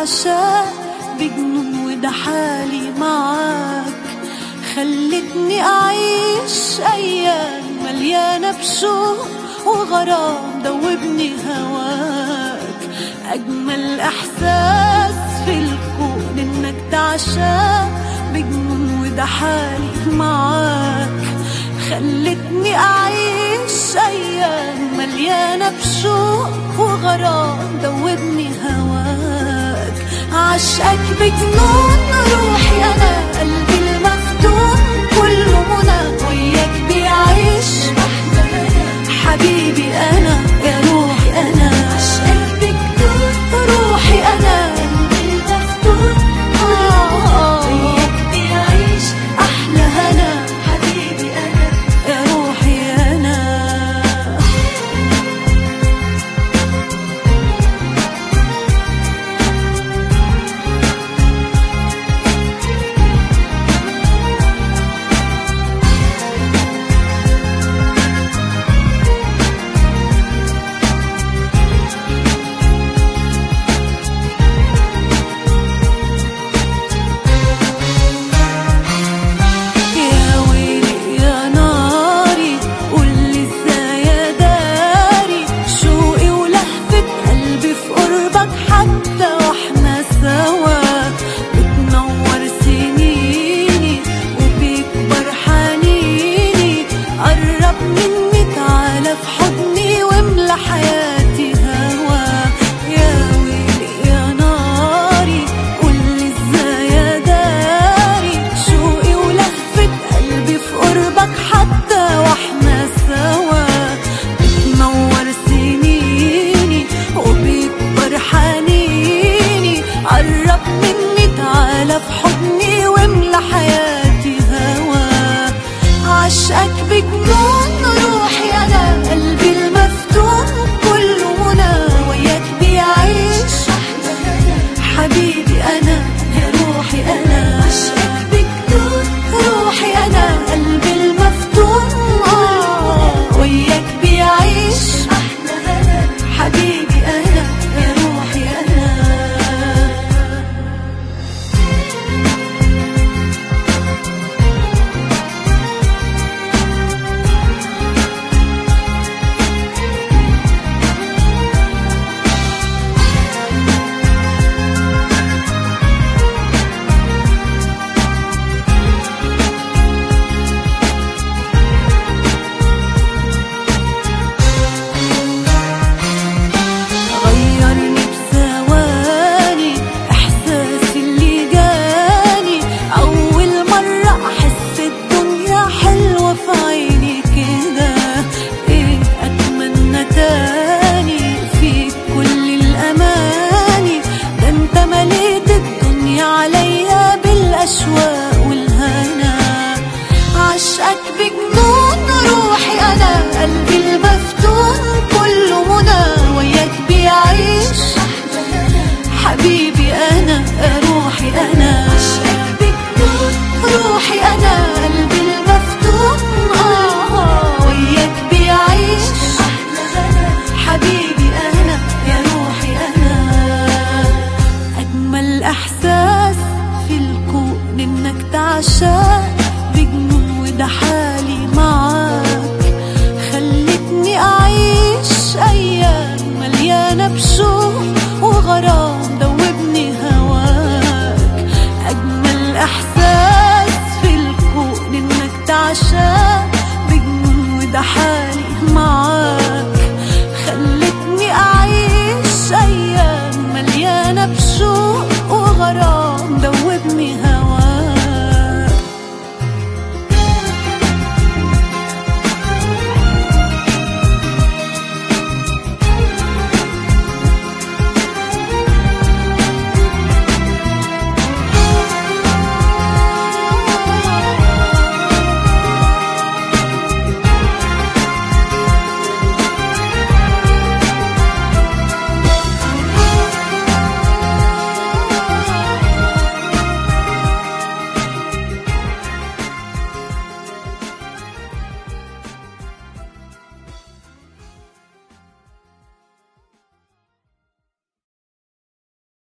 تعشق بجنون وده حالي معاك. خلتني أعيش أيام مليانة بشوق وغرام دوبني هواك. أجمل إحساس في الكون إنك تعشق بجنون وده حالي معاك. خلتني أعيش أيام مليانة بشوق وغرام دوبني هواك. عشقك بجنون روحي أنا، قلبي المفتون كله منى وياك بيعيش حبيبي أنا يا روحي أنا. عشقك بجنون روحي أنا، قلبي المفتون وياك بيعيش أحلى هنا حبيبي أنا يا روحي أنا. من